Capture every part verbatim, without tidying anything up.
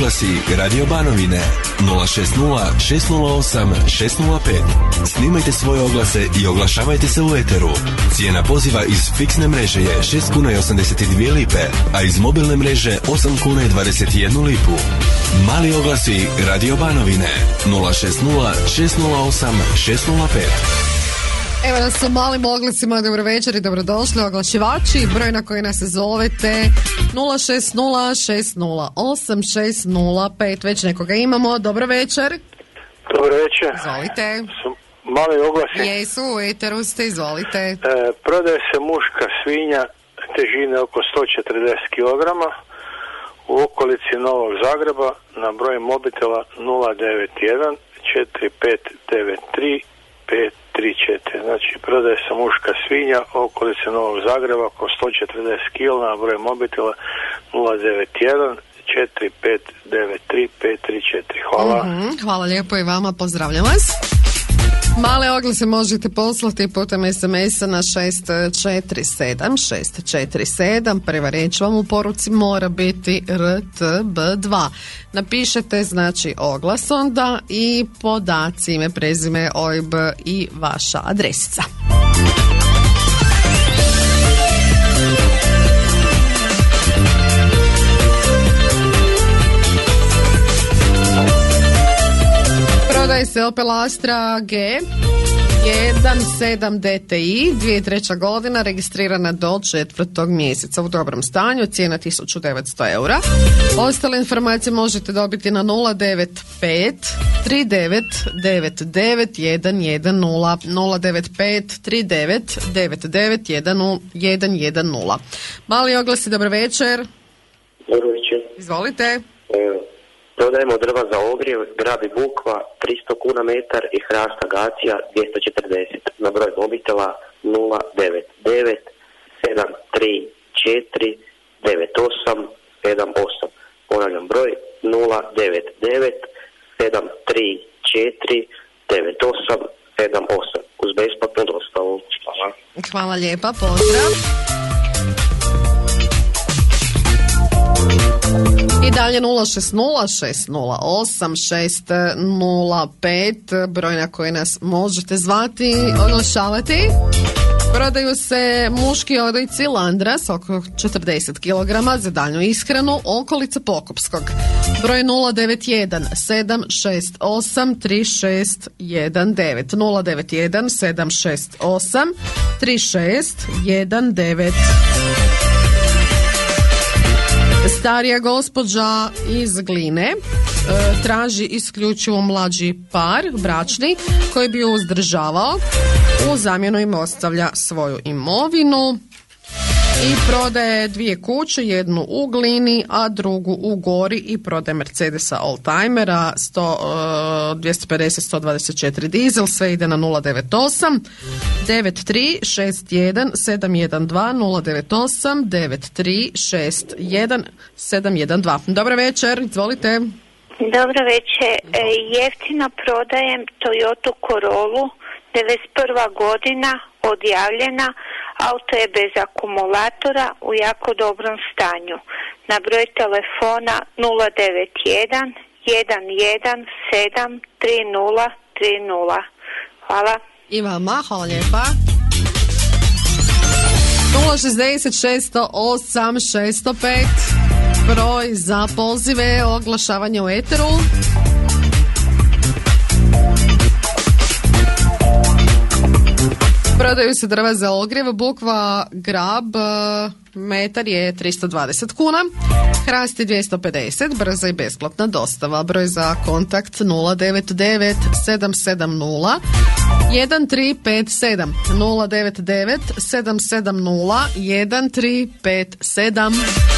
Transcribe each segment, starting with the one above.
oglasi Radio Banovine nula šest nula šest nula osam šest nula pet. Snimajte svoje oglase i oglašavajte se u eteru. Cijena poziva iz fiksne mreže je šest kuna i osamdeset dvije lipe, a iz mobilne mreže osam kuna i dvadeset jednu lipu. Mali oglasi Radio Banovine nula šest nula šest nula osam šest nula pet. Evo nas u malim oglasima, dobro večer i dobrodošli oglašivači. Broj na koji nas zovete nula šest nula šest nula osam šest nula pet. Već nekoga imamo, dobro večer. Dobro večer. Izvolite. Mali oglasi. Jesu, u eteru ste, izvolite. E, prodaje se muška svinja težine oko sto četrdeset kilograma u okolici Novog Zagreba na broj mobitela nula devet jedan četiri pet devet tri pet tri četiri. Znači, prodaje se muška svinja u okolici Novog Zagreba oko sto četrdeset kilograma na broj mobitela nula devet jedan četiri pet devet tri pet tri četiri. Hvala. Mm-hmm, hvala lijepo i vama, pozdravljam vas. Male oglase možete poslati putem es em es-a na šest četiri sedam šest četiri sedam. Prva riječ vam u poruci mora biti er te be dva. Napišete znači oglas onda i podaci, ime, prezime, o i be i vaša adresica. Prodaje se Opel Astra G jedan sedam D T I, dvije tisuće treća godina, registrirana do četvrtog mjeseca, u dobrom stanju, cijena tisuću devetsto eura. Ostale informacije možete dobiti na nula devet pet tri devet devet devet jedan jedan nula, nula devet pet tri devet devet devet jedan jedan nula. Mali oglasi, dobro večer. Dobro večer. Izvolite. E, prodajemo drva za ogrjev, grab i bukva, tristo kuna metar i hrast agacija dvjesto četrdeset. Na broj mobitela nula devet devet sedam tri četiri devet osam sedam osam. Ponavljam broj nula devet devet sedam tri četiri devet osam sedam osam. Uz besplatnu dostavu. Hvala. Hvala lijepa, pozdrav. I dalje nula šest nula šest nula osam šest nula pet, broj na koji nas možete zvati, oglašavati. Prodaju se muški odojci Landras oko četrdeset kilograma za daljnju ishranu, okolica Pokupskog. Broj nula devet jedan sedam šest osam tri šest jedan devet, nula devet jedan sedam šest osam tri šest jedan devet. Starija gospođa iz Gline e, traži isključivo mlađi par, bračni, koji bi ju uzdržavao. U zamjenu im ostavlja svoju imovinu i prodaje dvije kuće, jednu u Glini, a drugu u Gori, i prodaje Mercedesa Oldtimera dvjesto pedeset sto dvadeset četiri dizel. Sve ide na nula devet osam devet tri šest jedan sedam jedan dva, nula devet osam devet tri šest jedan sedam jedan dva. Dobro večer, izvolite. Dobro večer, e, jeftino prodajem Toyota Corollu, devedeset prva godina, odjavljena. Auto je bez akumulatora, u jako dobrom stanju. Na broj telefona nula devet jedan jedan jedan sedam tri nula tri nula. Hvala. I vama, hvala lijepa. nula šezdeset šesto osam šesto pet, broj za pozive, oglašavanje u eteru. Prodaju se drva za ogrjev, bukva grab, metar je tristo dvadeset kuna, hrast je dvjesto pedeset, brza i besplatna dostava. Broj za kontakt nula devet devet sedam sedam nula jedan tri pet sedam, nula devet devet sedam sedam nula jedan tri pet sedam.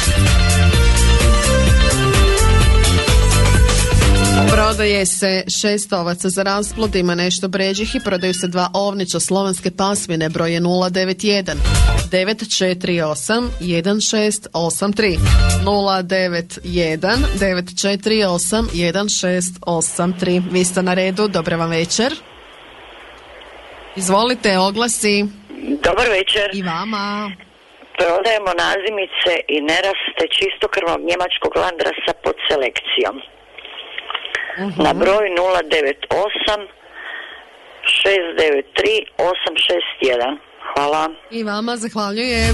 Prodaje se šest ovaca za rasplod, ima nešto bređih, i prodaju se dva ovnića slovenske pasmine. Broj je nula devet jedan devet četiri osam jedan šest osam tri, nula devet jedan devet četiri osam jedan šest osam tri. Vi ste na redu, dobar vam večer. Izvolite, oglasi. Dobar večer. I vama. Prodajemo nazimice i neraste čistokrvnog njemačkog landrasa pod selekcijom. Uh-huh. Na broj nula devet osam šest devet tri osam šest jedan. Hvala. I vama zahvaljujem.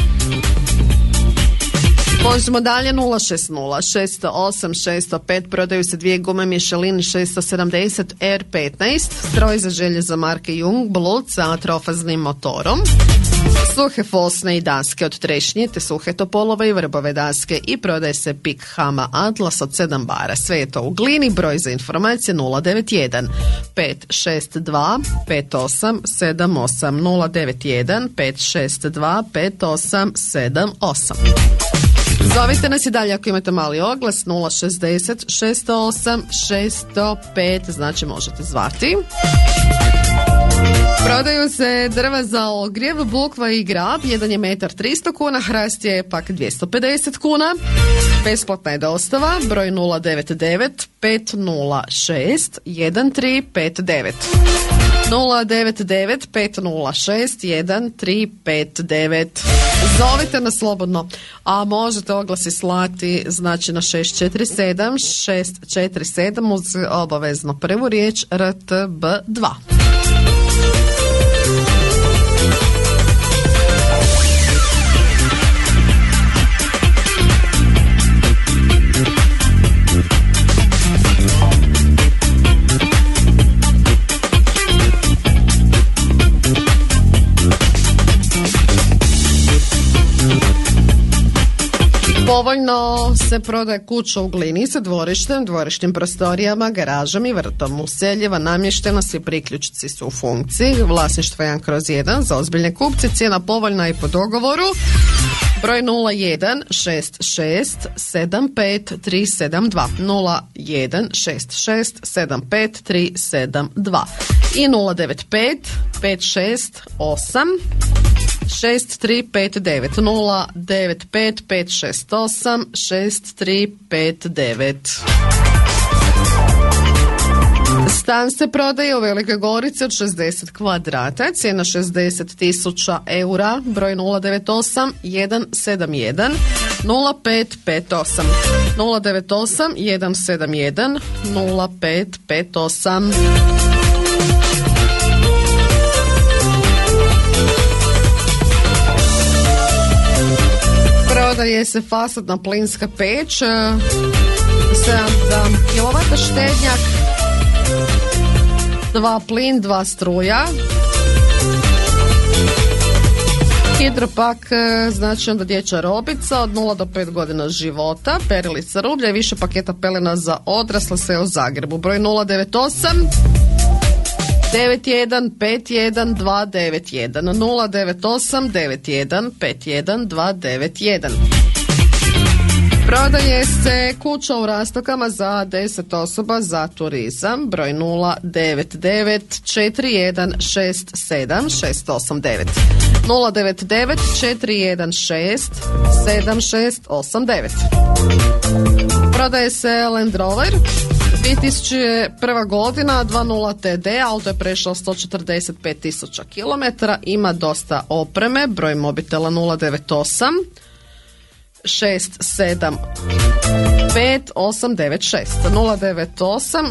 Možemo dalje. Nula šest nula šest zero osam šest zero pet. Prodaju se dvije gume Michelin šesto sedamdeset R petnaest, stroj za željezo marke Jungblut sa trofaznim motorom, suhe fosne i daske od trešnje te suhe topolove i vrbove daske i prodaje se Pik Hama Atlas od sedam bara. Sve je to u glini. Broj za informacije nula devet jedan pet šest dva pet osam sedam osam nula devet jedan pet šest dva pet osam sedam osam. Zovite nas i dalje ako imate mali oglas nula šezdeset šest zero osam šest zero pet, znači možete zvati. Prodaju se drva za ogrjev, bukva i grab, jedan je metar tristo kuna, hrast je pak dvjesto pedeset kuna. Besplatna je dostava, broj nula devet devet pet nula šest jedan tri pet devet. nula devet devet pet nula šest jedan tri pet devet. Zovite nas slobodno, a možete oglasi slati znači na šest četiri sedam šest četiri sedam uz obavezno prvu riječ R T B dva. Povoljno se prodaje kuća u glini sa dvorištem, dvorišnim prostorijama, garažom i vrtom. Useljeva, namještena, svi priključici su u funkciji. Vlasništvo jedan kroz jedan za ozbiljne kupce. Cijena povoljna i po dogovoru. Broj nula jedan šest šest sedam pet tri sedam dva nula jedan šest šest sedam pet tri sedam dva i nula devet pet pet šest osam šest tri pet devet nula devet pet pet šest osam šest tri pet devet. Stan se prodaje u Velikoj Gorici od šezdeset kvadrata, cijena šezdeset tisuća eura, broj nula devet osam jedan sedam jedan nula pet pet osam nula devet osam jedan sedam jedan nula pet pet osam. Prodaje se fasadna plinska peć, sedam kilovata štednjak, dva plin, dva struja, hidropak, znači onda dječja robica od nula do pet godina života, perilica rublja i više paketa pelena za odrasle, sve u Zagrebu. Broj nula devet osam devet jedan pet jedan dva devet jedan nula devet osam devet jedan pet jedan dva devet jedan. Prodaje se kuća u Rastokama za deset osoba za turizam, broj nula devet devet četiri jedan šest sedam šest osam devet nula devet devet četiri jedan šest sedam šest osam devet. Prodaje se Land Rover dvije tisuće prva godina, dva nula T D, auto je prešao sto četrdeset pet tisuća kilometara, ima dosta opreme, broj mobitela nula devet osam šest sedam pet osam devet šest nula devet osam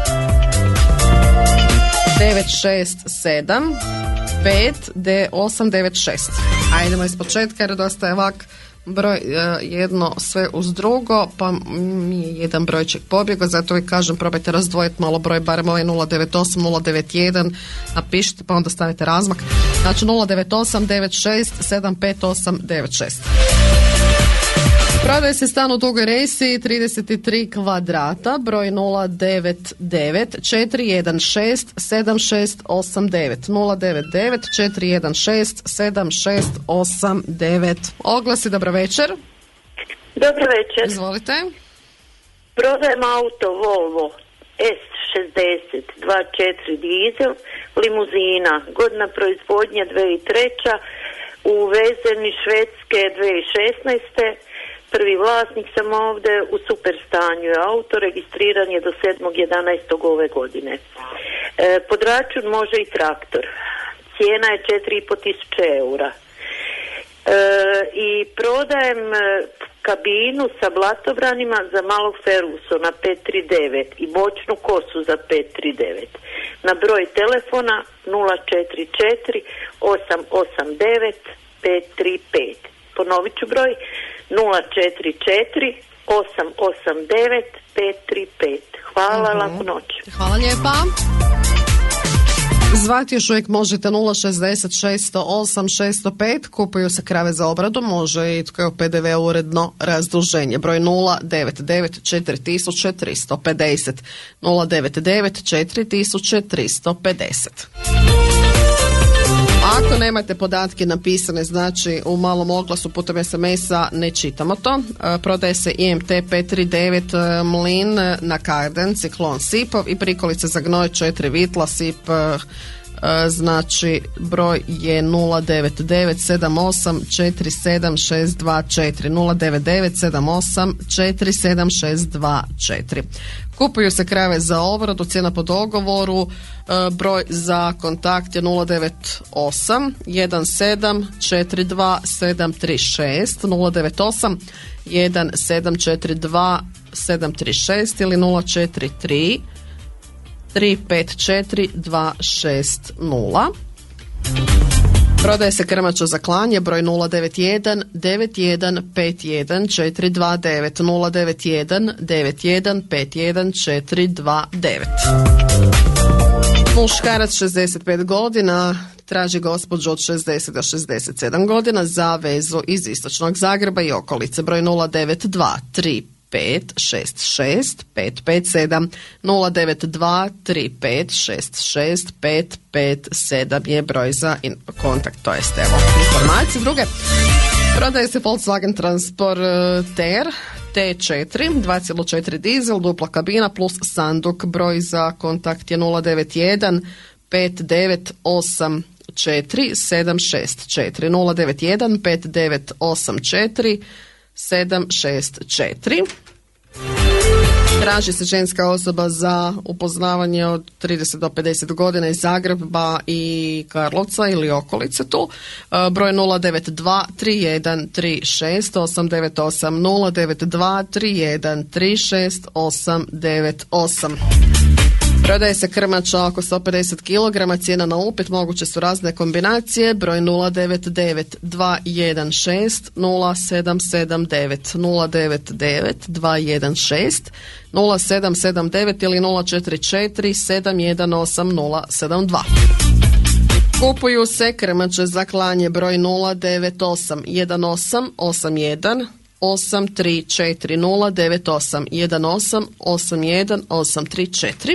devet šest sedam pet osam devet šest. Ajdemo iz početka jer dosta je ovak broj jedno sve uz drugo, pa mi je jedan brojček pobjegao, zato vi kažem probajte razdvojiti malo broj, barem ovaj nula devet osam nula devet jedan, napišite pa onda stavite razmak, znači nula devet osam devet šest sedam pet osam devet šest. Prodaje se stan u Dugoj Resi, trideset tri kvadrata, broj nula devet devet četiri jedan šest sedam šest osam devet nula devet devet četiri jedan šest sedam šest osam devet. Oglasi, dobro večer. Dobro večer. Izvolite. Prodajem auto Volvo S šezdeset dva četiri dizel, limuzina, godina proizvodnja dvije tisuće treća, uvezen iz Švedske dvije tisuće šesnaeste. Prvi vlasnik sam ovdje, u super stanju je auto, registriran je do sedmog jedanaestog ove godine. E, pod račun može i traktor. Cijena je četiri i pol tisuće eura. i prodajem e, kabinu sa blatobranima za malog Fergusona pet tri devet i bočnu kosu za pet tri devet. Na broj telefona nula četiri četiri osam osam devet pet tri pet. Ponovit ću broj nula četiri četiri osam osam devet pet tri pet. Hvala, uh-huh. Laku noć. Hvala lijepa. Zvati još uvijek možete nula šezdeset šest osam šest nula pet, kupuju se krave za obradu, može i tko je u P D V uredno razduženje. Broj nula devet devet četiri tisuće tristo pedeset, nula devet devet četiri tisuće tristo pedeset. Ako nemate podatke napisane, znači u malom oglasu putem es em es-a, ne čitamo to. E, prodaje se I M T pet tri devet e, mlin na Karden, ciklon Sipov i prikolice za gnoj četiri vitla Sip, e, e, znači broj je nula devet devet sedam osam četiri sedam šest dva četiri, nula devet devet sedam osam četiri sedam šest dva četiri. Kupuju se krave za obradu, cijena po dogovoru, e, broj za kontakt je nula devet osam jedan sedam četiri dva sedam tri šest, nula devet osam jedan sedam četiri dva sedam tri šest ili nula četiri tri tri pet četiri dva šest nula. Prodaje se krmača za klanje, broj nula devet jedan devet jedan pet jedan četiri dva devet, nula devet jedan devet jedan pet jedan četiri dva devet. Muškarac šezdeset pet godina traži gospođu od šezdeset do šezdeset sedam godina za vezu iz istočnog Zagreba i okolice, broj nula devet dva tri pet šest šest pet pet sedam, nula devet dva tri pet šest šest pet pet sedam je broj za in- kontakt, to jest evo informacije. Druge, prodaje se Volkswagen Transporter T četiri, dva zarez četiri dizel, dupla kabina plus sanduk, broj za kontakt je nula devet jedan pet devet osam četiri sedam šest četiri, nula devet jedan pet devet osam četiri sedam šest četiri. Traži se ženska osoba za upoznavanje od trideset do pedeset godina iz Zagreba i Karlovca ili okolice tu. Broj nula devet dva tri jedan tri šest osam devet osam, nula devet dva tri jedan tri šest osam devet osam. Prodaje se krmača oko sto pedeset kilograma, cijena na upit, moguće su razne kombinacije, broj nula devet devet dva jedan šest nula sedam sedam devet, nula devet devet dva jedan šest nula sedam sedam devet ili nula četiri četiri sedam jedan osam nula sedam dva. Kupuju se krmače za klanje, broj nula devet osam jedan osam osam jedan osam tri četiri, nula devet osam jedan osam osam jedan osam tri četiri.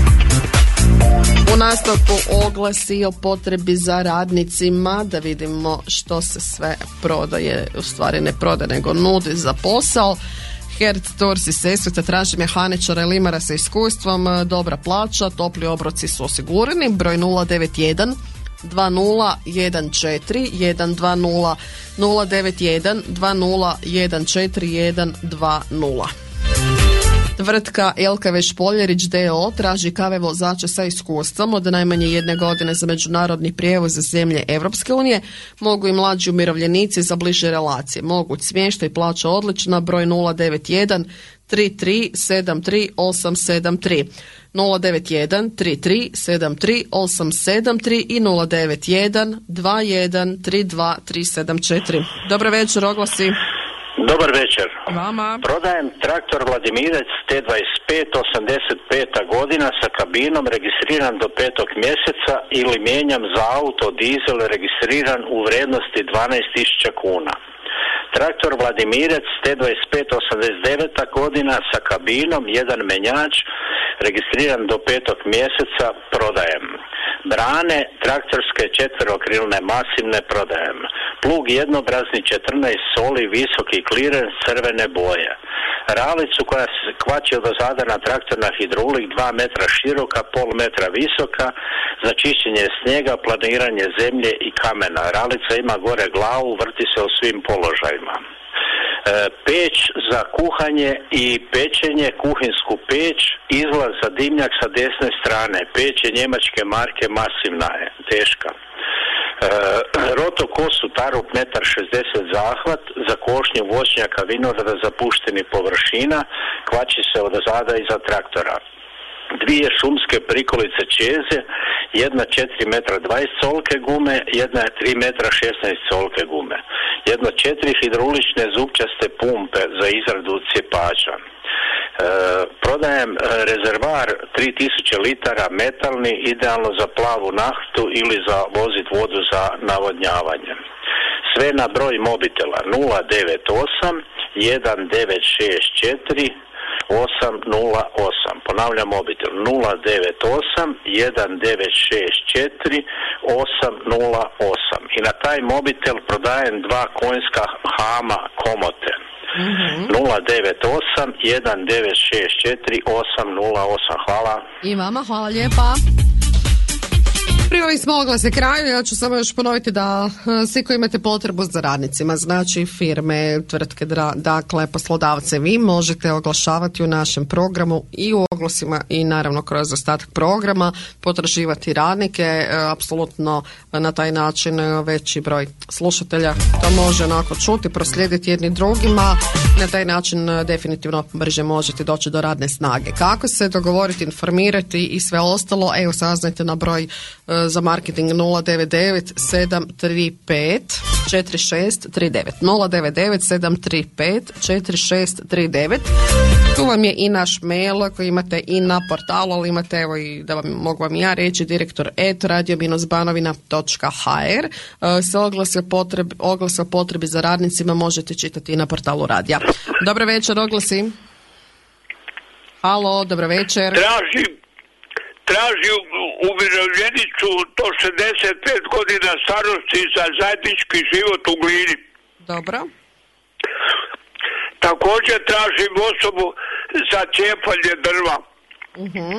U nastavku oglasi o potrebi za radnicima, da vidimo što se sve prodaje, u stvari ne prodaje nego nudi za posao. Hertz Tours iz Sesveta traži mehaničara i limara sa iskustvom, dobra plaća, topli obroci su osigurani, broj nula devet jedan dva nula jedan četiri jedan dva nula, nula devet jedan dva nula jedan četiri jedan dva nula. Tvrtka Elkave Špoljerić d o o traži kave vozače sa iskustvom od najmanje jedne godine za međunarodni prijevoz za zemlje Europske unije. Mogu i mlađi umirovljenici za bliže relacije. Mogu smještaj, plaća odlična, broj nula devet jedan tri tri sedam tri osam sedam tri, nula devet jedan tri tri sedam tri osam sedam tri i nula devet jedan dva jedan tri dva tri sedam četiri. Dobro večer, oglasi. Dobar večer. Vama. Prodajem traktor Vladimirec T dvadeset pet osamdeset peta godina sa kabinom, registriran do petog mjeseca, ili mijenjam za auto dizel registriran u vrijednosti dvanaest tisuća kuna. Traktor Vladimirec T dvadeset pet osamdeset deveta godina sa kabinom, jedan menjač, registriran do petog mjeseca, prodajem. Brane traktorske četverokrilne masivne, prodajem. Plug jednobrazni četrnaest soli, visoki kliren, crvene boje. Ralicu koja se kvači od ozada na traktor na hidrolik, dva metra široka, pol metra visoka, za čišćenje snijega, planiranje zemlje i kamena. Ralica ima gore glavu, vrti se u svim položajima. E, peć za kuhanje i pečenje, kuhinsku peć, izlaz za dimnjak sa desne strane. Peć je njemačke marke, masivna je, teška. rotokosu Tarup metar šezdeset zahvat za košnju voćnjaka vinograda zapuštenih površina, kvači se od zada iza traktora. Dvije šumske prikolice čeze, jedna četiri metra dvadeset colke gume, jedna je tri metra šesnaest colke gume. Jedno četiri hidraulične zupčaste pumpe za izradu cjepača. E, prodajem rezervar tri tisuće litara metalni, idealno za plavu naftu ili za vozit vodu za navodnjavanje. Sve na broj mobitela nula devet osam jedan devet šest četiri osam nula osam. Ponavljam mobitel nula devet osam jedan devet šest četiri osam nula osam. I na taj mobitel prodajem dva konjska Hama komote. Mm-hmm. nula devet osam jedan devet šest četiri osam nula osam. Hvala. I vama hvala lijepa. Priveli smo oglase kraju, ja ću samo još ponoviti da svi koji imate potrebu za radnicima, znači firme, tvrtke, dakle poslodavce, vi možete oglašavati u našem programu i u oglasima i naravno kroz ostatak programa, potraživati radnike, apsolutno na taj način veći broj slušatelja to može onako čuti, proslijediti jedni drugima, na taj način definitivno brže možete doći do radne snage. Kako se dogovoriti, informirati i sve ostalo, evo saznajte na broj za marketing nula devet devet sedam tri pet četiri šest tri devet nula devet devet sedam tri pet četiri šest tri devet. Tu vam je i naš mail koji imate i na portalu, ali imate, evo i da vam mogu vam ja reći, direktor et radio banovina točka ha er. Se oglase o potrebi, oglase o potrebi za radnicima možete čitati i na portalu radija. Dobro večer, oglasi. Halo, dobro večer. Tražim traži umirovljenicu do šezdeset pet godina starosti za zajednički život u Glini. Dobro. Također tražim osobu za cijepanje drva. Uh-huh.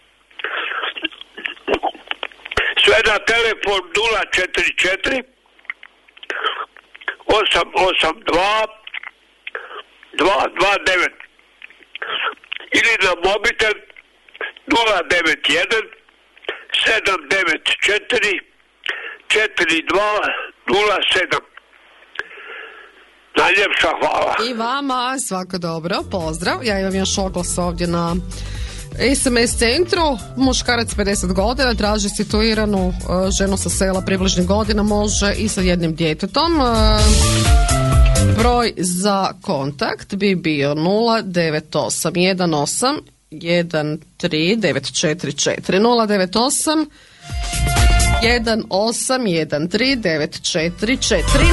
Sve na telefon nula četiri četiri osam osam dva dva dva devet ili na mobitel nula devet jedan sedam devet četiri četiri dva nula sedam. Najljepša hvala. I vama svako dobro, pozdrav. Ja imam još oglas ovdje na es em es centru. Muškarac pedeset godina traži situiranu uh, ženu sa sela približnih godina, može i sa jednim djetetom. Uh, broj za kontakt bi bio nula devet osam jedan osam jedan tri devet četiri četiri nula devet osam jedan osam jedan tri devet četiri četiri.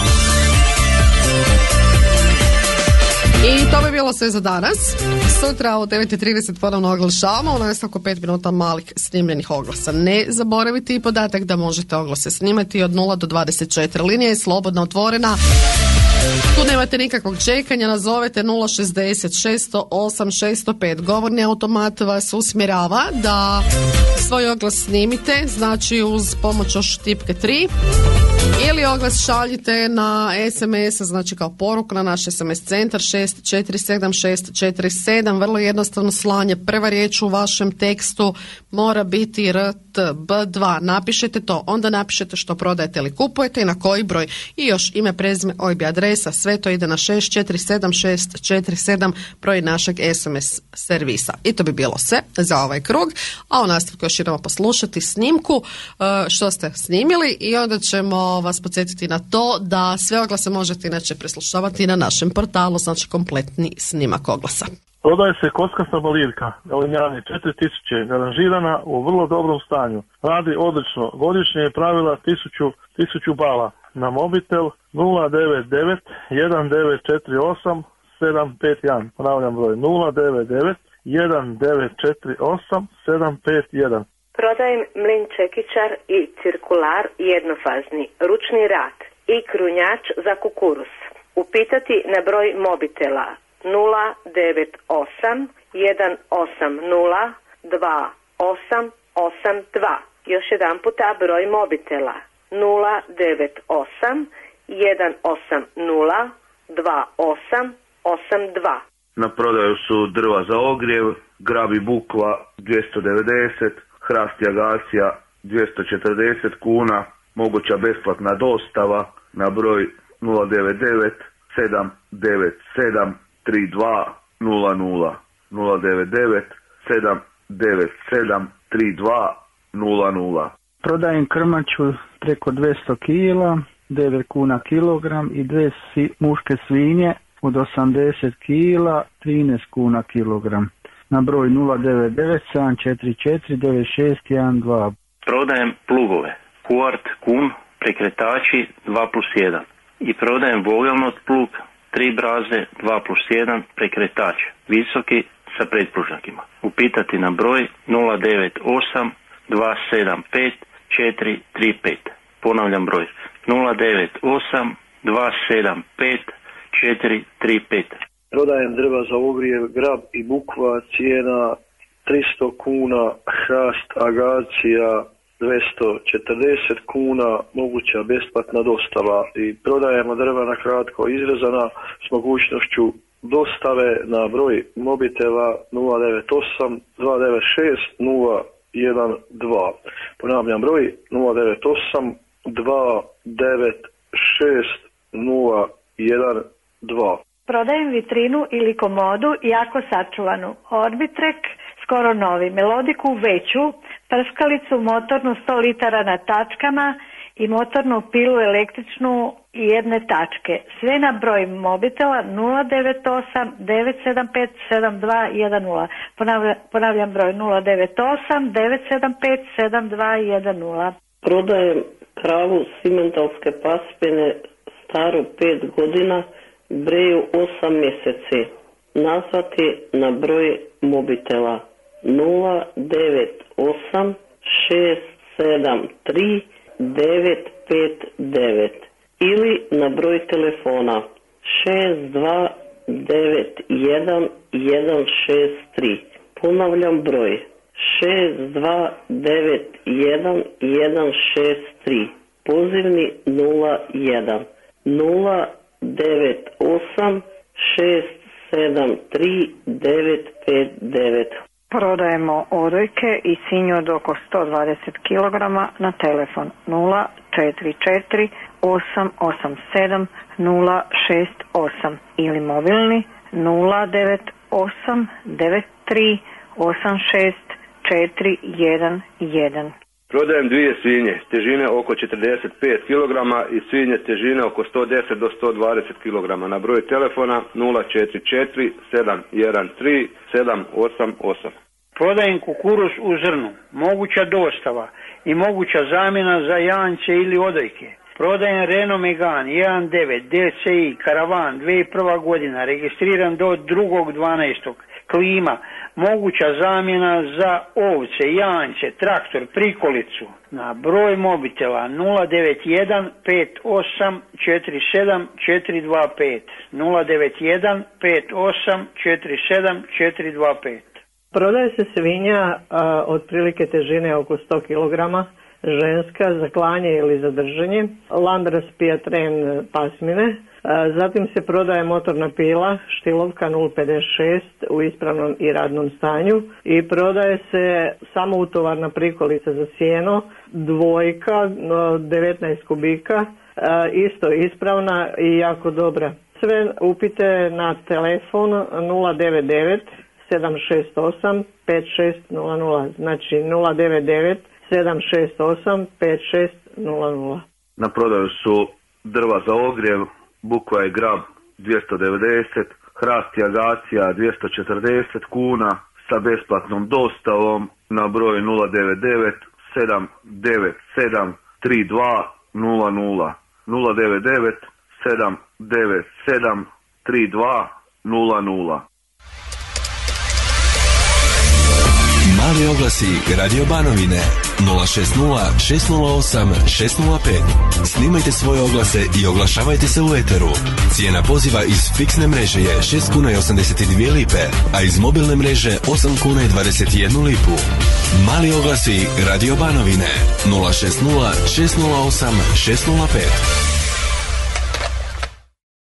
I to bi bilo sve za danas. Sutra u devet i trideset ponovno oglašavamo. U nastavku pet minuta malih snimljenih oglasa. Ne zaboravite i podatak da možete oglase snimati od nula do dvadeset četiri. Linija je slobodno otvorena. Tu nemate nikakvog čekanja, nazovete nula šezdeset šest zero osam šest zero pet. Govorni automat vas usmjerava da svoj oglas snimite, znači uz pomoć još tipke tri, ili oglas šaljite na es em es, znači kao poruku na naš es em es centar šest četiri sedam šest četiri sedam. Vrlo jednostavno slanje. Prva riječ u vašem tekstu mora biti er te be dva. Napišete to, onda napišete što prodajete ili kupujete i na koji broj i još ime, prezime, O I B, adresa. Sve to ide na šest četiri sedam šest četiri sedam, broj našeg es em es servisa. I to bi bilo sve za ovaj krug. A u nastavku još idemo poslušati snimku što ste snimili i onda ćemo vas podsjetiti na to da sve oglase možete inače preslušavati na našem portalu, znači kompletni snimak oglasa. Prodaje se kockasta balirka, Galinjani četiri tisuće, garanžirana u vrlo dobrom stanju. Radi odlično, godišnje je pravila tisuću bala. Na mobitel nula devet devet jedan devet četiri osam sedam pet jedan. Ponavljam broj nula devet devet jedan devet četiri osam sedam pet jedan. Prodajem mlin čekićar i cirkular jednofazni, ručni rad i krunjač za kukuruz. Upitati na broj mobitela nula devet osam jedan osam nula dva osam osam dva. Još jedan puta broj mobitela nula devet osam jedan osam nula dva osam osam dva. Na prodaju su drva za ogrjev, grab i bukva dvjesto devedeset, hrast i agacija dvjesto četrdeset kuna, moguća besplatna dostava na broj nula devet devet sedam devet sedam tri dva nula nula nula devet devet sedam devet sedam tri dva nula nula. Prodajem krmaču preko dvjesto kila, devet kuna kilogram i dve si, muške svinje od osamdeset kila, trinaest kuna kilogram. Na broj nula devet devet sedam četiri četiri devet šest jedan dva. Prodajem plugove, Kuart, Kun, prekretači dva plus jedan. I prodajem Vogelnot plug, tri braze, dva plus jedan, prekretač, visoki sa pretpružnjakima. Upitati na broj nula devet osam dva sedam pet četiri tri pet. Ponavljam broj nula devet osam dva sedam pet četiri tri pet. Prodajem drva za ogrijev, grab i bukva, cijena tristo kuna, hrast, agacija dvjesto četrdeset kuna, moguća besplatna dostava. I prodajemo drva na kratko izrezana s mogućnošću dostave na broj mobitela nula devet osam dva devet šest nula jedan dva. Ponavljam broj nula devet osam dva devet šest nula jedan dva. Prodajem vitrinu ili komodu jako sačuvanu. Orbitrek skoro novi, melodiku veću, prskalicu motornu sto litara na tačkama i motornu pilu električnu i jedne tačke. Sve na broj mobitela nula devet osam devet sedam pet sedam dva jedan nula. Ponavljam, ponavljam broj nula devet osam devet sedam pet sedam dva jedan nula. Prodajem kravu simentalske pasmine staru pet godina, breju osam mjeseci. Nazvati na broj mobitela nula devet osam šest sedam tri devet pet devet ili na broj telefona šest dva devet jedan jedan šest tri. Ponavljam broj šest dva devet jedan jedan šest tri. Pozivni nula jedan nula devet osam šest sedam tri devet pet devet. Prodajemo odojke i sinju od oko sto dvadeset kilograma na telefon nula četiri četiri osam osam sedam nula šest osam ili mobilni nula devet osam devet tri osam šest četiri jedan jedan. Prodajem dvije svinje, težine oko četrdeset pet kilograma i svinje težine oko sto deset do sto dvadeset kilograma. Na broj telefona nula četiri četiri sedam jedan tri sedam osam osam. Prodajem kukuruz u zrnu, moguća dostava i moguća zamjena za janjce ili odojke. Prodajem Renault Megane jedan devet D C I karavan dvije tisuće prva godina, registriran do drugog dvanaestog klima, moguća zamjena za ovce, janjce, traktor, prikolicu. Na broj mobitela nula devet jedan pet osam četiri sedam četiri dva pet nula devet jedan pet osam četiri sedam četiri dva pet. Prodaje se svinja a, otprilike težine oko sto kilograma, ženska za klanje ili za držanje, Landras Piatren pasmine. A, zatim se prodaje motorna pila Štilovka nula pedeset šest u ispravnom i radnom stanju i prodaje se samoutovarna prikolica za sjeno, dvojka, devetnaest kubika, a, isto ispravna i jako dobra. Sve upite na telefon nula devet devet sedam šest osam pet šest nula nula, znači nula devet devet sedam šest osam pet šest nula nula. Na prodaju su drva za ogrjev, bukva i grab dvjesto devedeset, hrast i agacija dvjesto četrdeset kuna sa besplatnom dostavom na broj nula devet devet sedam devet sedam tri dva nula nula nula devet devet sedam devet sedam tri dva nula nula. Mali oglasi Radio Banovine nula šest nula šest nula osam šest nula pet. Snimajte svoje oglase i oglašavajte se u eteru. Cijena poziva iz fiksne mreže je šest kuna i osamdeset dvije lipe, a iz mobilne mreže osam kuna i dvadeset jednu lipu. Mali oglasi Radio Banovine nula šest nula šest nula osam šest nula pet.